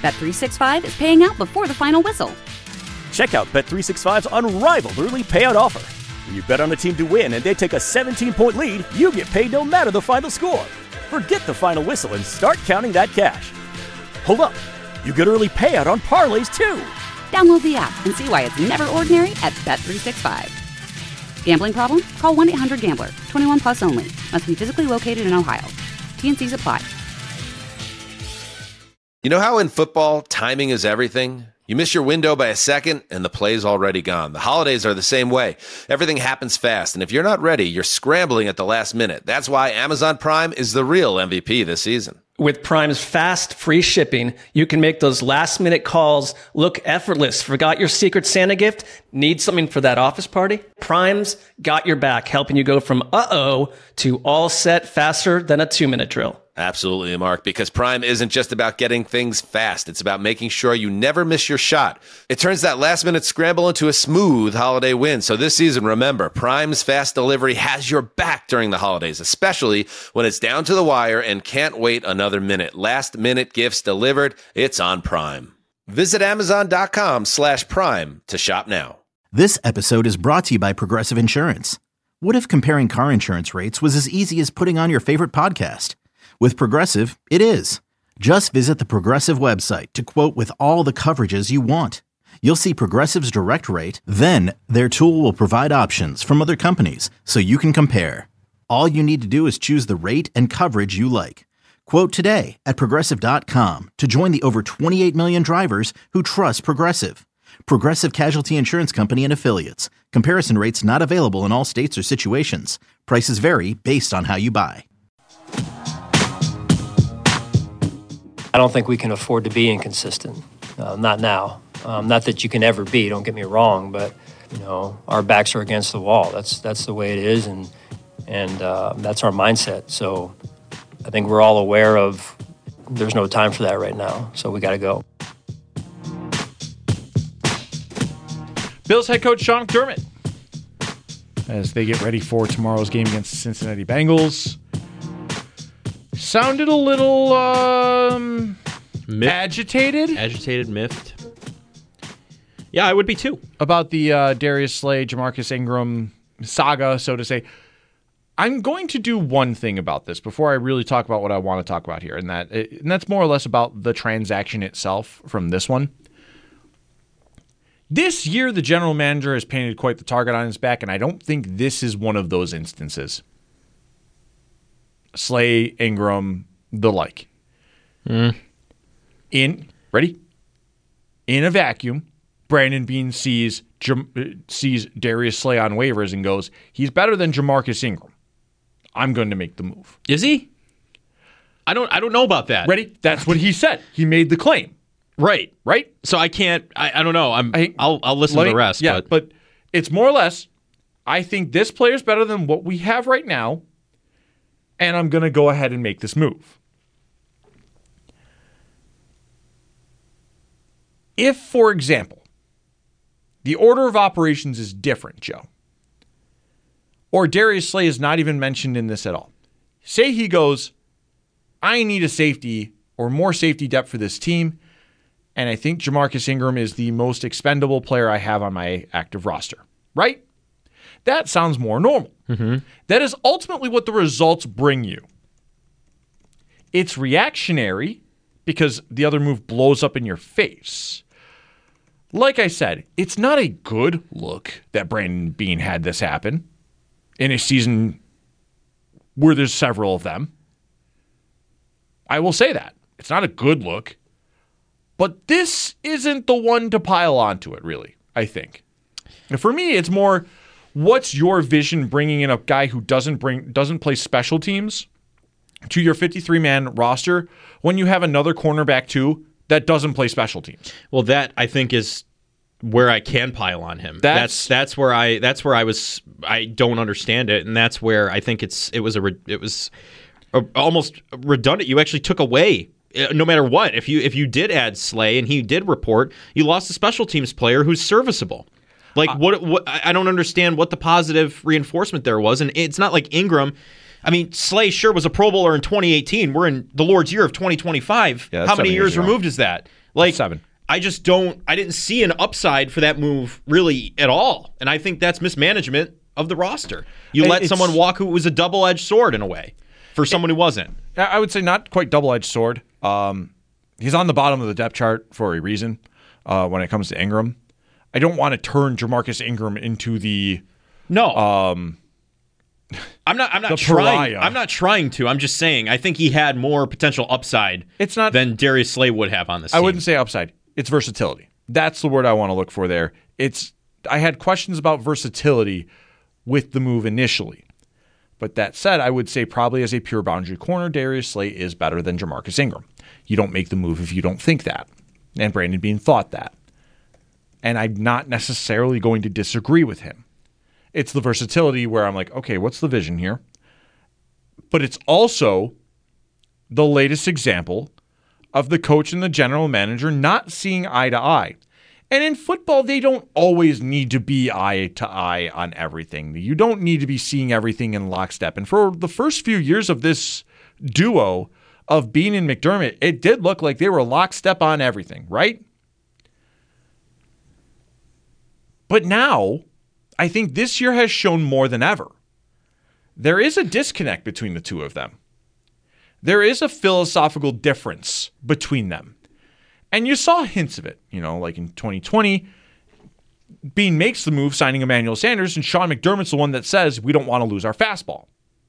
Bet365 is paying out before the final whistle. Check out Bet365's unrivaled early payout offer. When you bet on a team to win and they take a 17-point lead, you get paid no matter the final score. Forget the final whistle and start counting that cash. Hold up. You get early payout on parlays, too. Download the app and see why it's never ordinary at Bet365. Gambling problem? Call 1-800-GAMBLER. 21 plus only. Must be physically located in Ohio. T&Cs apply. You know how in football, timing is everything? You miss your window by a second, and the play's already gone. The holidays are the same way. Everything happens fast, and if you're not ready, you're scrambling at the last minute. That's why Amazon Prime is the real MVP this season. With Prime's fast, free shipping, you can make those last-minute calls look effortless. Forgot your Secret Santa gift? Need something for that office party? Prime's got your back, helping you go from uh-oh to all set faster than a 2-minute drill. Absolutely, Mark, because Prime isn't just about getting things fast. It's about making sure you never miss your shot. It turns that last-minute scramble into a smooth holiday win. So this season, remember, Prime's fast delivery has your back during the holidays, especially when it's down to the wire and can't wait another minute. Last-minute gifts delivered, it's on Prime. Visit Amazon.com/Prime to shop now. This episode is brought to you by Progressive Insurance. What if comparing car insurance rates was as easy as putting on your favorite podcast? With Progressive, it is. Just visit the Progressive website to quote with all the coverages you want. You'll see Progressive's direct rate, then their tool will provide options from other companies so you can compare. All you need to do is choose the rate and coverage you like. Quote today at Progressive.com to join the over 28 million drivers who trust Progressive. Progressive Casualty Insurance Company and Affiliates. Comparison rates not available in all states or situations. Prices vary based on how you buy. I don't think we can afford to be inconsistent. Not now. Not that you can ever be, don't get me wrong, but our backs are against the wall. That's the way it is, and that's our mindset. So I think we're all aware of there's no time for that right now, so we got to go. Bills head coach Sean McDermott, as they get ready for tomorrow's game against the Cincinnati Bengals, sounded a little agitated, miffed. Yeah, I would be too. About the Darius Slay, Jamarcus Ingram saga, so to say. I'm going to do one thing about this before I really talk about what I want to talk about here, and that's more or less about the transaction itself from this one. This year, the general manager has painted quite the target on his back, and I don't think this is one of those instances. Slay, Ingram, the like. In a vacuum, Brandon Beane sees Darius Slay on waivers and goes, he's better than Jamarcus Ingram. I'm going to make the move. Is he? I don't know about that. Ready? That's what he said. He made the claim. Right. So I can't. I don't know. I'll listen to the rest. Yeah, but it's more or less. I think this player's better than what we have right now, and I'm going to go ahead and make this move. If, for example, the order of operations is different, Joe, or Darius Slay is not even mentioned in this at all. Say he goes, I need a safety or more safety depth for this team, and I think Jamarcus Ingram is the most expendable player I have on my active roster, right? That sounds more normal. Mm-hmm. That is ultimately what the results bring you. It's reactionary because the other move blows up in your face. Like I said, it's not a good look that Brandon Beane had this happen in a season where there's several of them. I will say that. It's not a good look. But this isn't the one to pile onto it, really, I think. And for me, it's more, what's your vision bringing in a guy who doesn't play special teams to your 53-man roster when you have another cornerback, too, that doesn't play special teams? Well, that, I think, is where I can pile on him. That's where I don't understand it, and that's where I think it was almost redundant. You actually took away, no matter what, if you did add Slay and he did report, you lost a special teams player who's serviceable. Like what I don't understand what the positive reinforcement there was, and it's not like Ingram I mean, Slay sure was a Pro Bowler in 2018. We're in the Lord's year of 2025. Yeah, how many years removed is that? Like 7. I didn't see an upside for that move really at all. And I think that's mismanagement of the roster. You let someone walk who was a double-edged sword in a way for someone who wasn't. I would say not quite double-edged sword. He's on the bottom of the depth chart for a reason when it comes to Ingram. I don't want to turn Jamarcus Ingram into the I'm not trying. I'm not trying to. I'm just saying I think he had more potential upside than Darius Slay would have on this team. I wouldn't say upside. It's versatility. That's the word I want to look for there. I had questions about versatility with the move initially. But that said, I would say probably as a pure boundary corner, Darius Slay is better than Jamarcus Ingram. You don't make the move if you don't think that. And Brandon Beane thought that. And I'm not necessarily going to disagree with him. It's the versatility where I'm like, okay, what's the vision here? But it's also the latest example of the coach and the general manager not seeing eye to eye. And in football, they don't always need to be eye to eye on everything. You don't need to be seeing everything in lockstep. And for the first few years of this duo of Beane and McDermott, it did look like they were lockstep on everything, right? But now, I think this year has shown more than ever. There is a disconnect between the two of them. There is a philosophical difference between them. And you saw hints of it, like in 2020, Beane makes the move signing Emmanuel Sanders, and Sean McDermott's the one that says, we don't want to lose our fastball.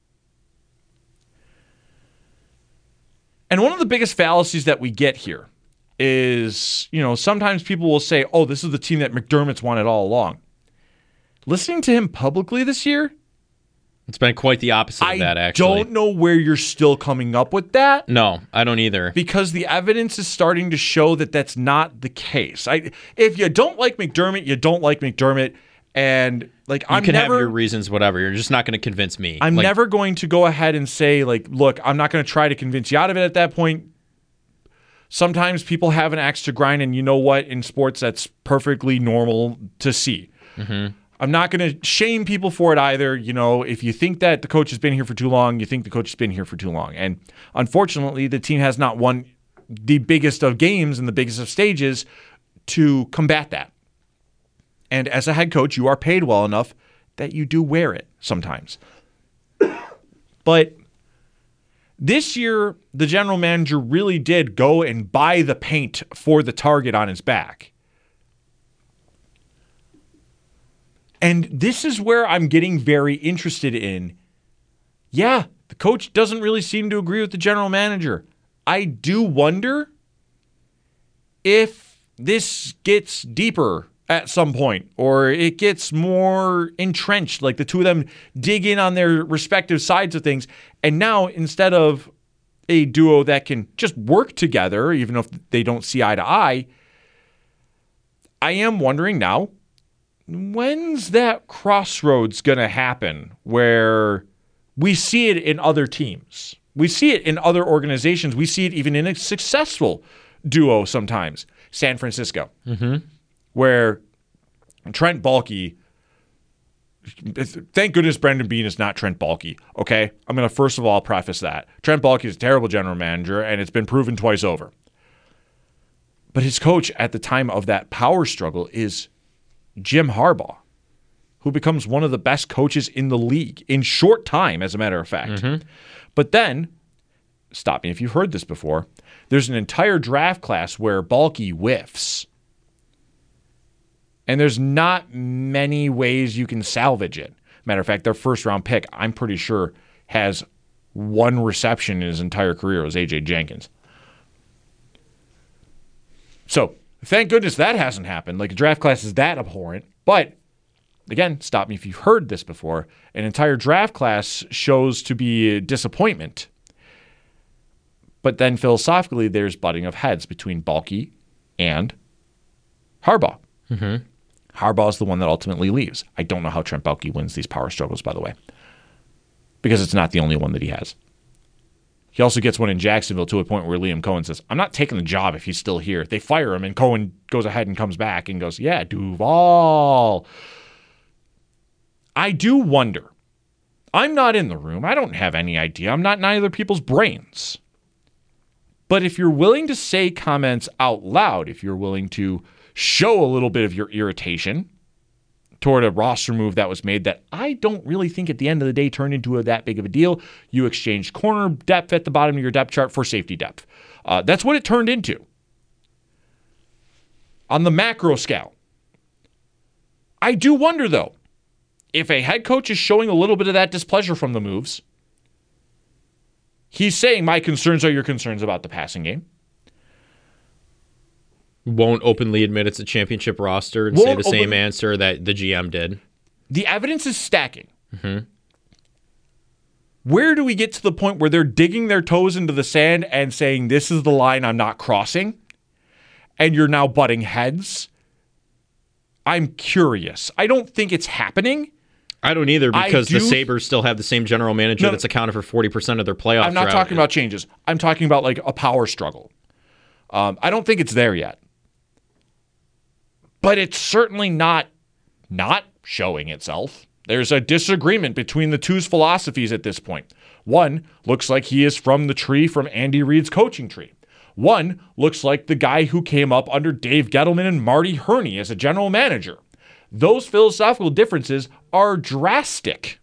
And one of the biggest fallacies that we get here is, sometimes people will say, oh, this is the team that McDermott's wanted all along. Listening to him publicly this year, it's been quite the opposite of that, actually. I don't know where you're still coming up with that. No, I don't either. Because the evidence is starting to show that that's not the case. If you don't like McDermott, you don't like McDermott. And you can have your reasons, whatever. You're just not going to convince me. I'm never going to go ahead and say, look, I'm not going to try to convince you out of it at that point. Sometimes people have an axe to grind, and you know what? In sports, that's perfectly normal to see. Mm-hmm. I'm not going to shame people for it either. If you think that the coach has been here for too long, you think the coach has been here for too long. And unfortunately, the team has not won the biggest of games and the biggest of stages to combat that. And as a head coach, you are paid well enough that you do wear it sometimes. But this year, the general manager really did go and buy the paint for the target on his back. And this is where I'm getting very interested in, the coach doesn't really seem to agree with the general manager. I do wonder if this gets deeper at some point, or it gets more entrenched, like the two of them dig in on their respective sides of things. And now, instead of a duo that can just work together, even if they don't see eye to eye, I am wondering now, when's that crossroads going to happen where we see it in other teams? We see it in other organizations. We see it even in a successful duo sometimes. San Francisco, where Trent Baalke, thank goodness Brandon Beane is not Trent Baalke, okay? I'm going to first of all preface that. Trent Baalke is a terrible general manager, and it's been proven twice over. But his coach at the time of that power struggle is Jim Harbaugh, who becomes one of the best coaches in the league in short time, as a matter of fact. But then, stop me if you've heard this before, there's an entire draft class where Baalke whiffs. And there's not many ways you can salvage it. Matter of fact, their first-round pick, I'm pretty sure, has one reception in his entire career. It was A.J. Jenkins. So, thank goodness that hasn't happened. A draft class is that abhorrent. But, again, stop me if you've heard this before, an entire draft class shows to be a disappointment. But then, philosophically, there's butting of heads between Baalke and Harbaugh. Harbaugh is the one that ultimately leaves. I don't know how Trent Baalke wins these power struggles, by the way, because it's not the only one that he has. He also gets one in Jacksonville to a point where Liam Cohen says, I'm not taking the job if he's still here. They fire him, and Cohen goes ahead and comes back and goes, yeah, Duval. I do wonder. I'm not in the room. I don't have any idea. I'm not in either people's brains. But if you're willing to say comments out loud, if you're willing to show a little bit of your irritation toward a roster move that was made that I don't really think at the end of the day turned into that big of a deal. You exchanged corner depth at the bottom of your depth chart for safety depth. That's what it turned into. On the macro scale, I do wonder, though, if a head coach is showing a little bit of that displeasure from the moves, he's saying my concerns are your concerns about the passing game. Won't openly admit it's a championship roster and say the same answer that the GM did. The evidence is stacking. Mm-hmm. Where do we get to the point where they're digging their toes into the sand and saying, this is the line I'm not crossing, and you're now butting heads? I'm curious. I don't think it's happening. I don't either, because the Sabres still have the same general manager that's accounted for 40% of their playoff I'm not talking about changes. I'm talking about like a power struggle. I don't think it's there yet. But it's certainly not showing itself. There's a disagreement between the two's philosophies at this point. One looks like he is from the tree from Andy Reid's coaching tree. One looks like the guy who came up under Dave Gettleman and Marty Herney as a general manager. Those philosophical differences are drastic.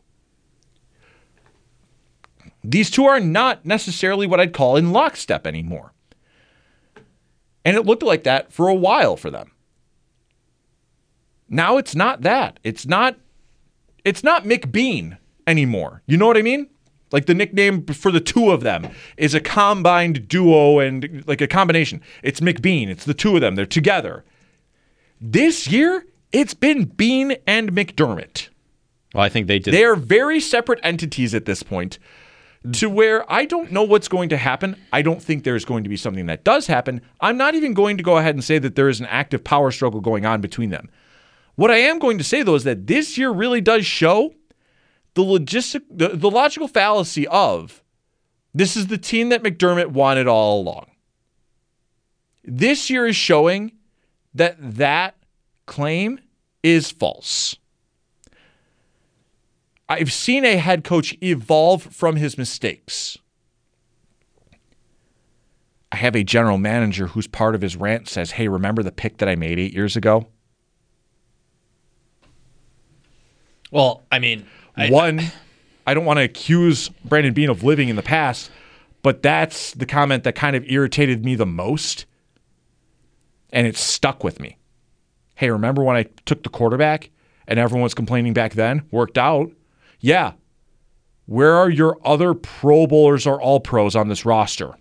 These two are not necessarily what I'd call in lockstep anymore. And it looked like that for a while for them. Now it's not that. It's not McBean anymore. You know what I mean? Like the nickname for the two of them is a combined duo and like a combination. It's McBean. It's the two of them. They're together. This year, it's been Bean and McDermott. Well, I think they did. They are very separate entities at this point, to where I don't know what's going to happen. I don't think there's going to be something that does happen. I'm not even going to go ahead and say that there is an active power struggle going on between them. What I am going to say, though, is that this year really does show the logical fallacy of this is the team that McDermott wanted all along. This year is showing that claim is false. I've seen a head coach evolve from his mistakes. I have a general manager whose part of his rant says, hey, remember the pick that I made 8 years ago? Well, I mean, I don't want to accuse Brandon Beane of living in the past, but that's the comment that kind of irritated me the most, and it stuck with me. Hey, remember when I took the quarterback and everyone was complaining back then? Worked out. Yeah. Where are your other Pro Bowlers or All-Pros on this roster?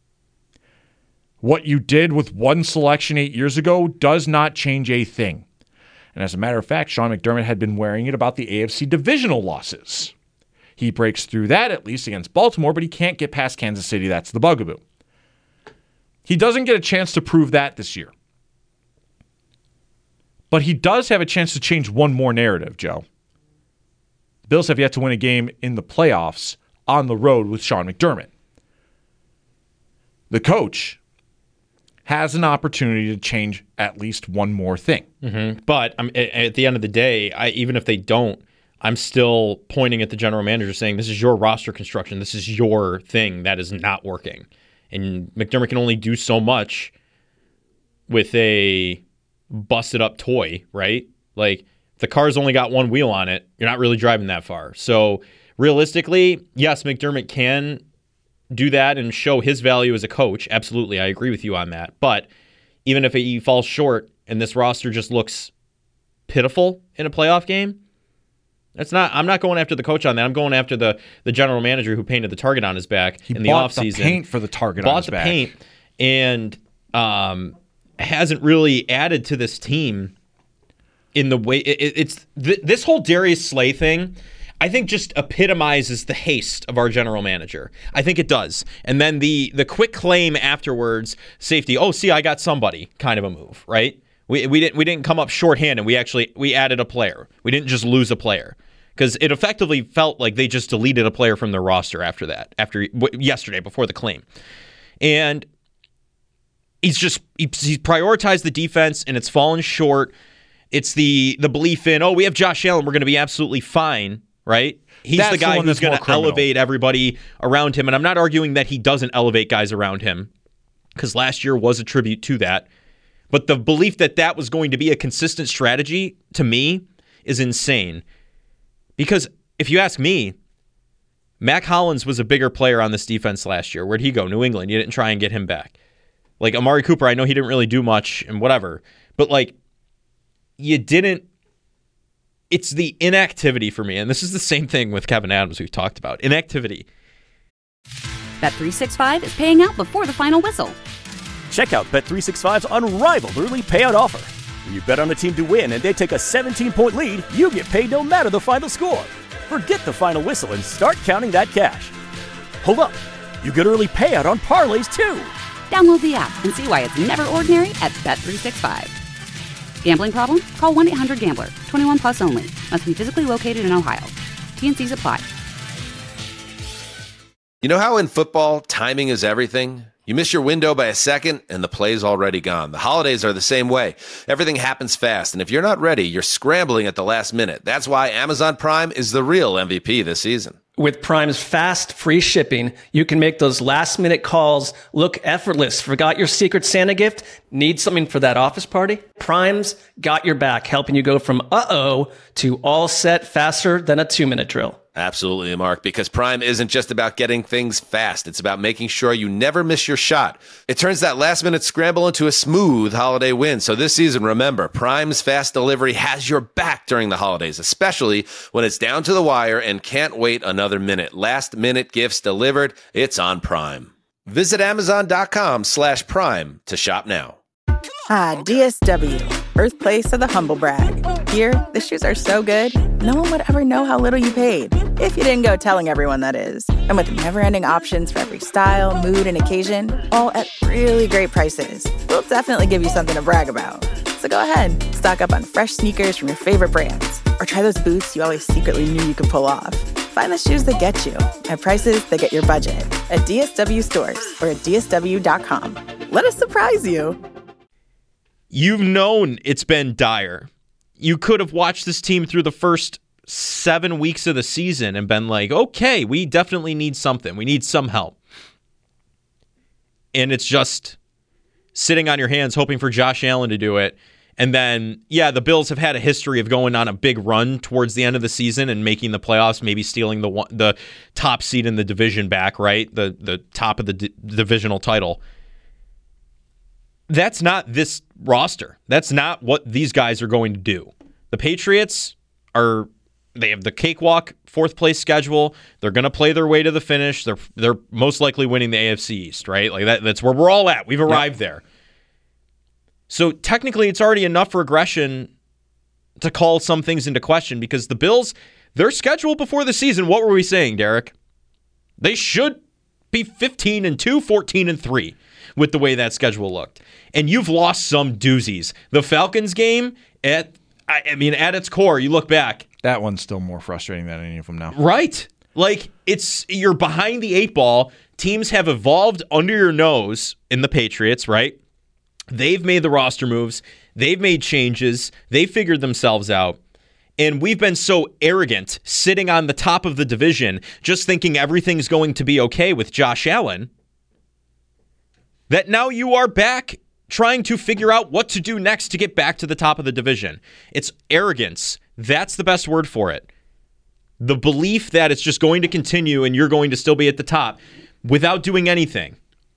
What you did with one selection 8 years ago does not change a thing. And as a matter of fact, Sean McDermott had been wearing it about the AFC divisional losses. He breaks through that, at least against Baltimore, but he can't get past Kansas City. That's the bugaboo. He doesn't get a chance to prove that this year. But he does have a chance to change one more narrative, Joe. The Bills have yet to win a game in the playoffs on the road with Sean McDermott. The coach has an opportunity to change at least one more thing. Mm-hmm. But at the end of the day, even if they don't, I'm still pointing at the general manager saying, this is your roster construction. This is your thing that is not working. And McDermott can only do so much with a busted up toy, right? Like, if the car's only got one wheel on it, you're not really driving that far. So realistically, yes, McDermott can do that and show his value as a coach. Absolutely, I agree with you on that. But even if he falls short and this roster just looks pitiful in a playoff game, I'm not going after the coach on that. I'm going after the general manager who painted the target on his back in the offseason. He bought the paint for the target on his back. Bought the paint and hasn't really added to this team in the way it's this whole Darius Slay thing. I think just epitomizes the haste of our general manager. I think it does. And then the quick claim afterwards, safety, oh, see, I got somebody kind of a move, right? We didn't come up shorthanded. We added a player. We didn't just lose a player. Because it effectively felt like they just deleted a player from their roster after yesterday, before the claim. And he's prioritized the defense, and it's fallen short. It's the belief in, we have Josh Allen, we're going to be absolutely fine, right? He's That's the guy one who's that's going more to criminal. elevate everybody around him. And I'm not arguing that he doesn't elevate guys around him, because last year was a tribute to that. But the belief that that was going to be a consistent strategy, to me, is insane. Because if you ask me, Mac Hollins was a bigger player on this defense last year. Where'd he go? New England. You didn't try and get him back. Like, Amari Cooper, I know he didn't really do much and whatever. But, like, you didn't. It's the inactivity for me. And this is the same thing with Kevin Adams we've talked about. Inactivity. Bet365 is paying out before the final whistle. Check out Bet365's unrivaled early payout offer. When you bet on a team to win and they take a 17-point lead, you get paid no matter the final score. Forget the final whistle and start counting that cash. Hold up. You get early payout on parlays too. Download the app and see why it's never ordinary at Bet365. Gambling problem? Call 1-800-GAMBLER. 21 plus only. Must be physically located in Ohio. T&Cs apply. You know how in football, timing is everything? You miss your window by a second, and the play's already gone. The holidays are the same way. Everything happens fast, and if you're not ready, you're scrambling at the last minute. That's why Amazon Prime is the real MVP this season. With Prime's fast, free shipping, you can make those last-minute calls look effortless. Forgot your Secret Santa gift? Need something for that office party? Prime's got your back, helping you go from uh-oh to all set faster than a 2-minute drill. Absolutely, Mark, because Prime isn't just about getting things fast. It's about making sure you never miss your shot. It turns that last-minute scramble into a smooth holiday win. So this season, remember, Prime's fast delivery has your back during the holidays, especially when it's down to the wire and can't wait another minute. Last-minute gifts delivered, it's on Prime. Visit Amazon.com/Prime to shop now. DSW, birthplace of the humble brag. Here, the shoes are so good, no one would ever know how little you paid. If you didn't go telling everyone, that is. And with never-ending options for every style, mood, and occasion, all at really great prices, we'll definitely give you something to brag about. So go ahead, stock up on fresh sneakers from your favorite brands, or try those boots you always secretly knew you could pull off. Find the shoes that get you at prices that get your budget at DSW stores or at DSW.com. Let us surprise you. You've known it's been dire. You could have watched this team through the first 7 weeks of the season and been like, okay, we definitely need something. We need some help. And it's just sitting on your hands hoping for Josh Allen to do it. And then, yeah, the Bills have had a history of going on a big run towards the end of the season and making the playoffs, maybe stealing the top seed in the division back, right? The top of the divisional title. That's not this roster. That's not what these guys are going to do. The Patriots they have the cakewalk fourth place schedule. They're going to play their way to the finish. They're most likely winning the AFC East, right? Like that's where we're all at. We've arrived there. So technically it's already enough regression to call some things into question, because the Bills, their schedule before the season, what were we saying, Derek? They should be 15-2, 14-3 with the way that schedule looked. And you've lost some doozies. The Falcons game, at its core, you look back. That one's still more frustrating than any of them now. Right. Like, you're behind the 8 ball. Teams have evolved under your nose in the Patriots, right? They've made the roster moves. They've made changes. They figured themselves out. And we've been so arrogant, sitting on the top of the division, just thinking everything's going to be okay with Josh Allen, that now you are back trying to figure out what to do next to get back to the top of the division. It's arrogance. That's the best word for it. The belief that it's just going to continue and you're going to still be at the top without doing anything.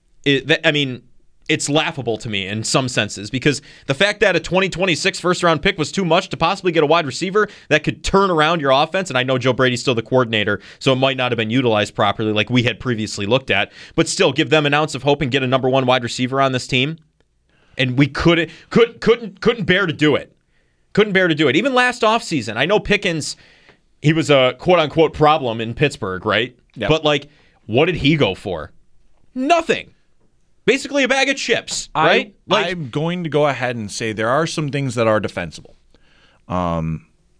It's laughable to me in some senses, because the fact that a 2026 first-round pick was too much to possibly get a wide receiver that could turn around your offense, and I know Joe Brady's still the coordinator, so it might not have been utilized properly like we had previously looked at, but still give them an ounce of hope and get a number 1 wide receiver on this team. And we couldn't bear to do it. Couldn't bear to do it. Even last offseason, I know Pickens, he was a quote-unquote problem in Pittsburgh, right? Yep. But, what did he go for? Nothing. Basically a bag of chips, right? I'm going to go ahead and say there are some things that are defensible. I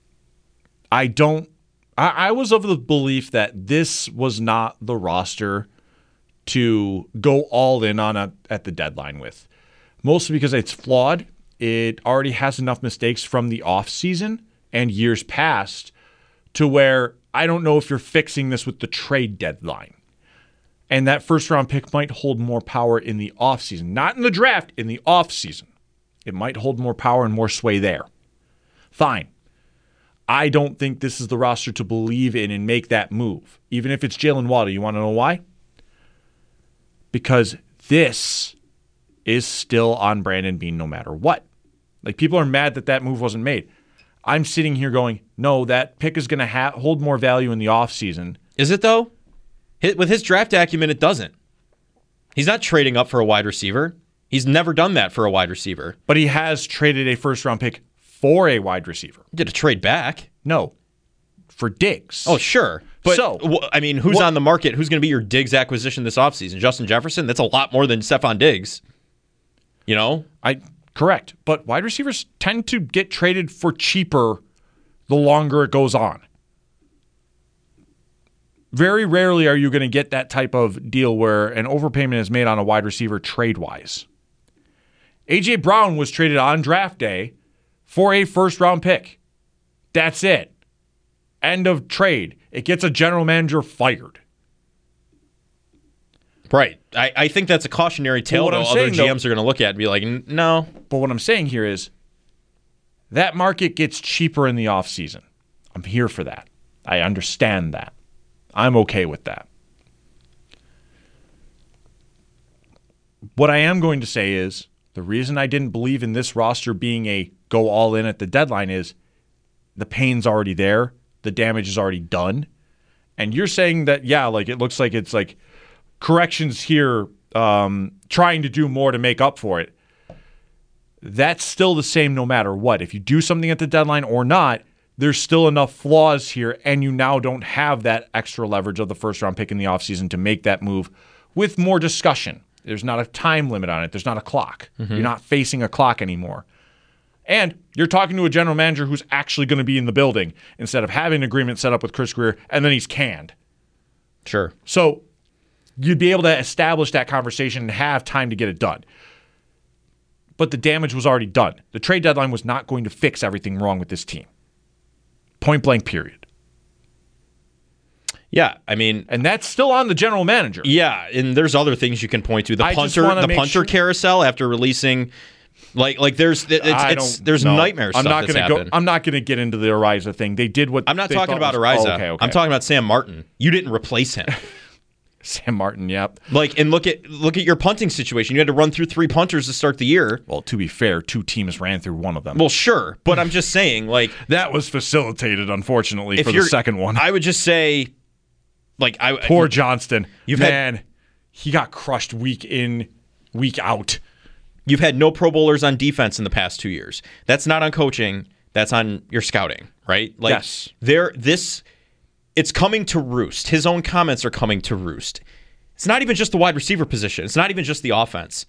was of the belief that this was not the roster to go all in on at the deadline with. Mostly because it's flawed. It already has enough mistakes from the offseason and years past to where I don't know if you're fixing this with the trade deadline. And that first-round pick might hold more power in the offseason. Not in the draft, in the offseason. It might hold more power and more sway there. Fine. I don't think this is the roster to believe in and make that move. Even if it's Jalen Waddle. You want to know why? Because this is still on Brandon Beane no matter what. Like, people are mad that move wasn't made. I'm sitting here going, no, that pick is going to hold more value in the offseason. Is it, though? With his draft acumen, it doesn't. He's not trading up for a wide receiver. He's never done that for a wide receiver. But he has traded a first-round pick for a wide receiver. Did a trade back? No. For Diggs. Oh, sure. But, who's on the market? Who's going to be your Diggs acquisition this offseason? Justin Jefferson? That's a lot more than Stephon Diggs. You know? Correct. But wide receivers tend to get traded for cheaper the longer it goes on. Very rarely are you going to get that type of deal where an overpayment is made on a wide receiver trade-wise. A.J. Brown was traded on draft day for a first-round pick. That's it. End of trade. It gets a general manager fired. Right. I think that's a cautionary tale that other GMs are going to look at and be like, no. But what I'm saying here is that market gets cheaper in the offseason. I'm here for that. I understand that. I'm okay with that. What I am going to say is the reason I didn't believe in this roster being a go all in at the deadline is the pain's already there. The damage is already done. And you're saying that, yeah, like it looks like it's like corrections here, trying to do more to make up for it. That's still the same no matter what. If you do something at the deadline or not, there's still enough flaws here, and you now don't have that extra leverage of the first-round pick in the offseason to make that move with more discussion. There's not a time limit on it. There's not a clock. Mm-hmm. You're not facing a clock anymore. And you're talking to a general manager who's actually going to be in the building instead of having an agreement set up with Chris Grier, and then he's canned. Sure. So you'd be able to establish that conversation and have time to get it done. But the damage was already done. The trade deadline was not going to fix everything wrong with this team. Point blank, period. Yeah, I mean... And that's still on the general manager. Yeah, and there's other things you can point to. The punter carousel after releasing... Like there's nightmare stuff that's happened. I'm not going to get into the Ariza thing. They did what... I'm not talking about Ariza. Okay. I'm talking about Sam Martin. You didn't replace him. Sam Martin, yep. And look at your punting situation. You had to run through 3 punters to start the year. Well, to be fair, 2 teams ran through one of them. Well, sure, but I'm just saying, like that was facilitated, unfortunately, for the second one. I would just say, poor Johnston. He got crushed week in, week out. You've had no Pro Bowlers on defense in the past 2 years. That's not on coaching. That's on your scouting, right? Yes. It's coming to roost. His own comments are coming to roost. It's not even just the wide receiver position. It's not even just the offense.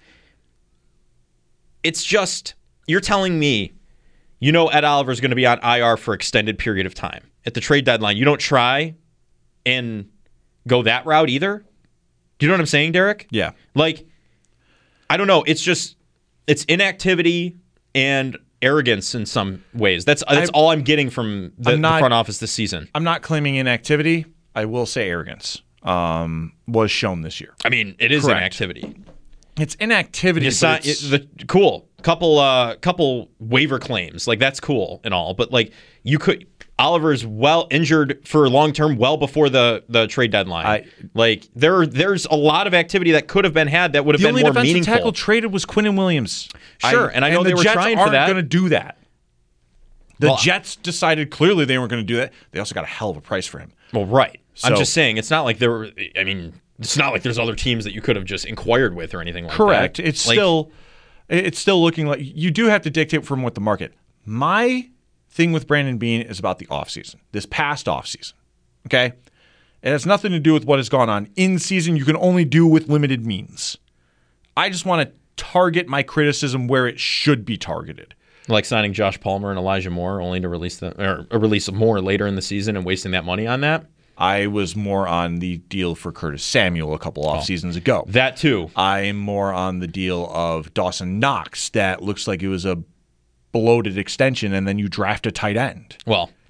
It's just, you're telling me, Ed Oliver's going to be on IR for extended period of time. At the trade deadline, you don't try and go that route either? Do you know what I'm saying, Derek? Yeah. I don't know. It's inactivity and arrogance in some ways. That's all I'm getting from the front office this season. I'm not claiming inactivity. I will say arrogance was shown this year. I mean, it is inactivity. It's inactivity. Cool. Couple waiver claims. That's cool and all. But Oliver's well injured for long term, well before the trade deadline. There's a lot of activity that could have been had that would have been more meaningful. The only defensive tackle traded was Quinnen Williams. Sure, and I know they were trying for that. The Jets aren't going to do that. The Jets decided clearly they weren't going to do that. They also got a hell of a price for him. Well, right. So, I'm just saying, it's not like it's not like there's other teams that you could have just inquired with or anything like correct. that. Correct. It's still looking like you do have to dictate from what the market. My thing with Brandon Beane is about the offseason, this past offseason. Okay? It has nothing to do with what has gone on in season. You can only do with limited means. I just want to target my criticism where it should be targeted. Like signing Josh Palmer and Elijah Moore only to release more later in the season and wasting that money on that. I was more on the deal for Curtis Samuel a couple off seasons ago. That too. I'm more on the deal of Dawson Knox that looks like it was a bloated extension and then you draft a tight end. Well,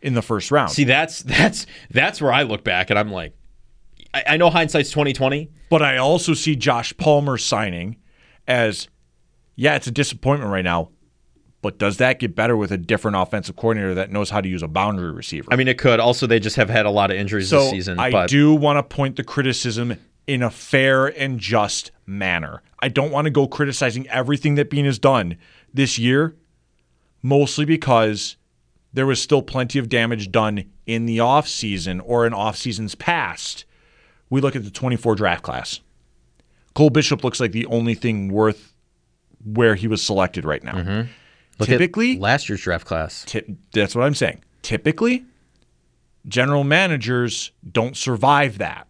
in the first round. See, that's where I look back and I'm like, I know hindsight's 20/20, but I also see Josh Palmer signing as, yeah, it's a disappointment right now, but does that get better with a different offensive coordinator that knows how to use a boundary receiver? I mean, it could. Also, they just have had a lot of injuries this season. I do want to point the criticism in a fair and just manner. I don't want to go criticizing everything that Beane has done this year, mostly because there was still plenty of damage done in the offseason or in off seasons past. We look at the 24 draft class. Cole Bishop looks like the only thing worth where he was selected right now. Mm-hmm. Typically, at last year's draft class. That's what I'm saying. Typically, general managers don't survive that.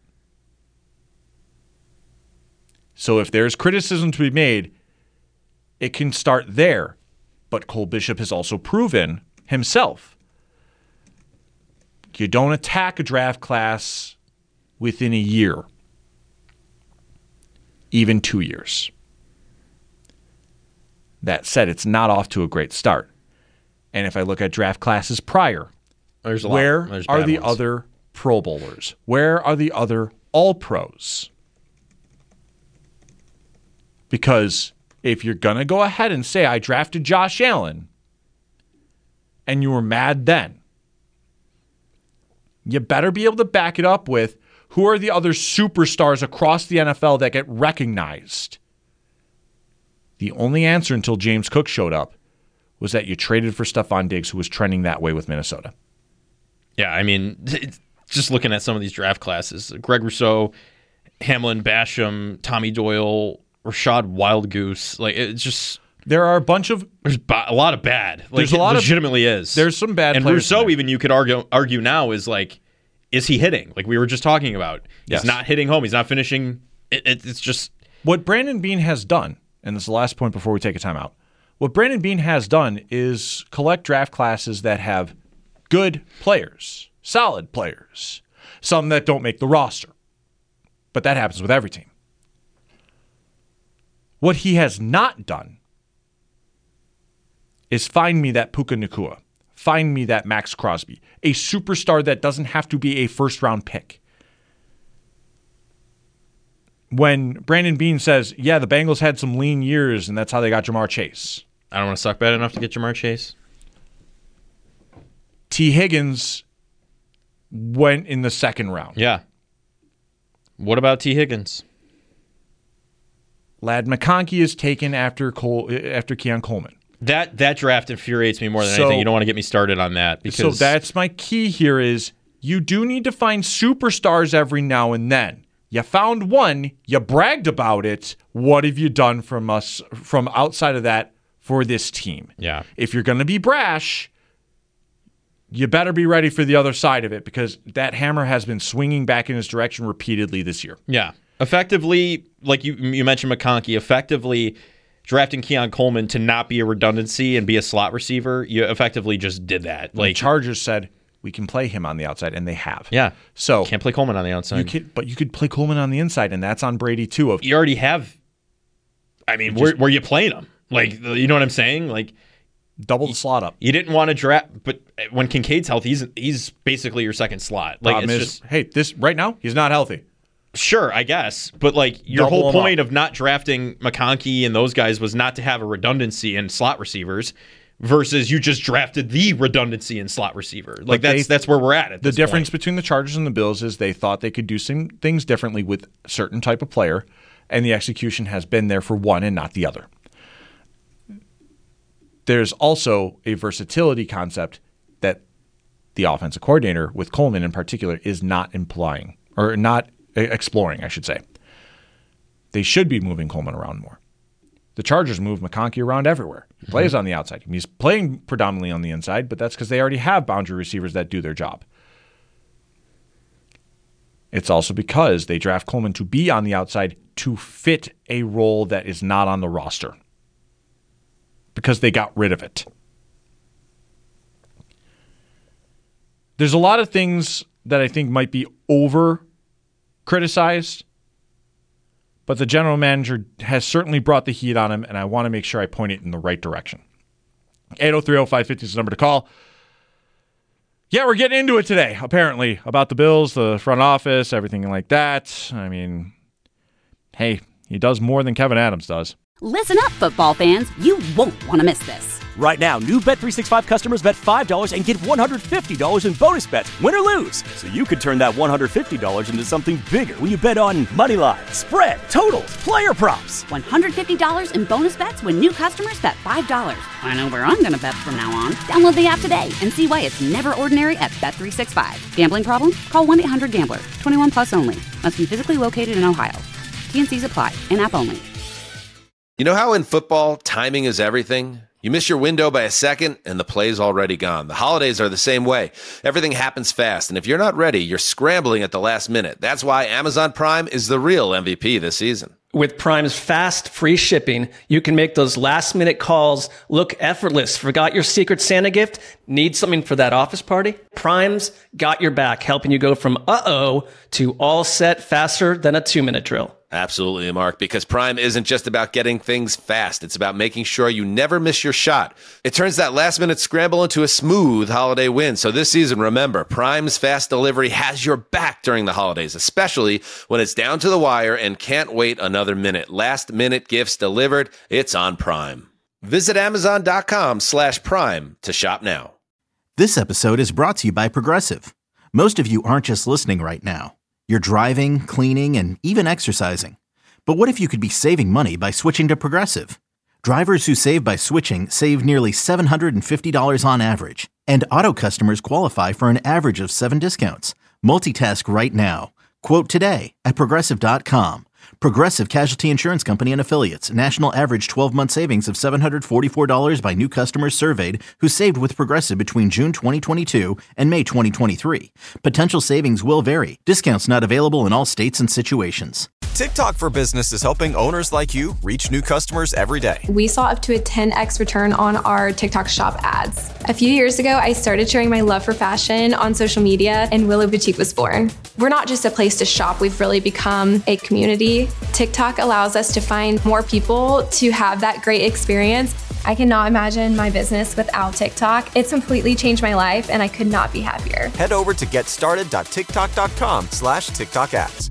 So if there's criticism to be made, it can start there. But Cole Bishop has also proven himself. You don't attack a draft class within a year, even 2 years. That said, it's not off to a great start. And if I look at draft classes prior, where are the other Pro Bowlers? Where are the other All-Pros? Because if you're going to go ahead and say, I drafted Josh Allen, and you were mad then, you better be able to back it up with who are the other superstars across the NFL that get recognized. The only answer until James Cook showed up was that you traded for Stephon Diggs, who was trending that way with Minnesota. Yeah, I mean, just looking at some of these draft classes, Greg Rousseau, Hamlin Basham, Tommy Doyle, Rashad Wildgoose, like it's just there are a bunch of a lot of bad. Like, there's a lot legitimately is. There's some bad. And Rousseau, even you could argue now is like, is he hitting? Like we were just talking about, he's not hitting home. He's not finishing. It's just what Brandon Beane has done. And this is the last point before we take a timeout. What Brandon Beane has done is collect draft classes that have good players, solid players, some that don't make the roster. But that happens with every team. What he has not done is find me that Puka Nacua, find me that Max Crosby, a superstar that doesn't have to be a first-round pick. When Brandon Beane says, yeah, the Bengals had some lean years, and that's how they got Jamar Chase. I don't want to suck bad enough to get Jamar Chase. T. Higgins went in the second round. Yeah. What about T. Higgins? Ladd McConkey is taken after Keon Coleman. That draft infuriates me more than anything. You don't want to get me started on that. Because so that's my key here is you do need to find superstars every now and then. You found one, you bragged about it. What have you done from outside of that for this team? Yeah. If you're going to be brash, you better be ready for the other side of it because that hammer has been swinging back in his direction repeatedly this year. Yeah. Effectively, like you mentioned McConkey, effectively drafting Keon Coleman to not be a redundancy and be a slot receiver, you effectively just did that. Like the Chargers said, we can play him on the outside, and they have. Yeah. So you can't play Coleman on the outside. But you could play Coleman on the inside, and that's on Brady too. You already have. I mean, where you playing him? Like, you know what I'm saying? Like, double the slot up. You didn't want to draft, but when Kincaid's healthy, he's basically your second slot. Like, this right now he's not healthy. Sure, I guess, but like your whole point of not drafting McConkey and those guys was not to have a redundancy in slot receivers. Versus you just drafted the redundancy in slot receiver. Like that's where we're at the difference between the Chargers and the Bills is they thought they could do some things differently with a certain type of player, and the execution has been there for one and not the other. There's also a versatility concept that the offensive coordinator, with Coleman in particular, is not implying or not exploring, I should say. They should be moving Coleman around more. The Chargers move McConkey around everywhere. He plays on the outside. He's playing predominantly on the inside, but that's because they already have boundary receivers that do their job. It's also because they draft Coleman to be on the outside to fit a role that is not on the roster. Because they got rid of it. There's a lot of things that I think might be over-criticized, but the general manager has certainly brought the heat on him, and I want to make sure I point it in the right direction. 803-0550 is the number to call. Yeah, we're getting into it today, apparently, about the Bills, the front office, everything like that. I mean, hey, he does more than Kevin Adams does. Listen up, football fans. You won't want to miss this. Right now, new Bet365 customers bet $5 and get $150 in bonus bets, win or lose. So you could turn that $150 into something bigger when you bet on money line, spread, totals, player props. $150 in bonus bets when new customers bet $5. I know where I'm going to bet from now on. Download the app today and see why it's never ordinary at Bet365. Gambling problem? Call 1-800-GAMBLER. 21 plus only. Must be physically located in Ohio. T&Cs apply. In-app only. You know how in football, timing is everything? You miss your window by a second, and the play's already gone. The holidays are the same way. Everything happens fast, and if you're not ready, you're scrambling at the last minute. That's why Amazon Prime is the real MVP this season. With Prime's fast, free shipping, you can make those last-minute calls look effortless. Forgot your Secret Santa gift? Need something for that office party? Prime's got your back, helping you go from uh-oh to all set faster than a 2-minute drill. Absolutely, Mark, because Prime isn't just about getting things fast. It's about making sure you never miss your shot. It turns that last-minute scramble into a smooth holiday win. So this season, remember, Prime's fast delivery has your back during the holidays, especially when it's down to the wire and can't wait another minute. Last-minute gifts delivered, it's on Prime. Visit Amazon.com/Prime to shop now. This episode is brought to you by Progressive. Most of you aren't just listening right now. You're driving, cleaning, and even exercising. But what if you could be saving money by switching to Progressive? Drivers who save by switching save nearly $750 on average. And auto customers qualify for an average of 7 discounts. Multitask right now. Quote today at Progressive.com. Progressive Casualty Insurance Company and Affiliates. National average 12-month savings of $744 by new customers surveyed who saved with Progressive between June 2022 and May 2023. Potential savings will vary. Discounts not available in all states and situations. TikTok for Business is helping owners like you reach new customers every day. We saw up to a 10x return on our TikTok shop ads. A few years ago, I started sharing my love for fashion on social media, and Willow Boutique was born. We're not just a place to shop, we've really become a community. TikTok allows us to find more people to have that great experience. I cannot imagine my business without TikTok. It's completely changed my life, and I could not be happier. Head over to getstarted.tiktok.com/TikTok ads.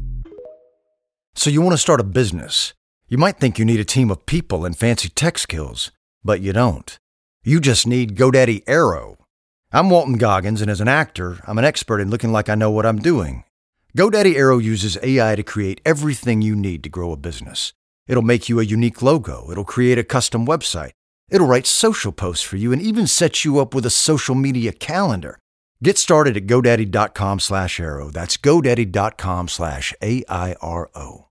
So you want to start a business. You might think you need a team of people and fancy tech skills, but you don't. You just need GoDaddy Aero. I'm Walton Goggins, and as an actor, I'm an expert in looking like I know what I'm doing. GoDaddy Aero uses AI to create everything you need to grow a business. It'll make you a unique logo. It'll create a custom website. It'll write social posts for you and even set you up with a social media calendar. Get started at GoDaddy.com/Aero. That's GoDaddy.com/AIRO.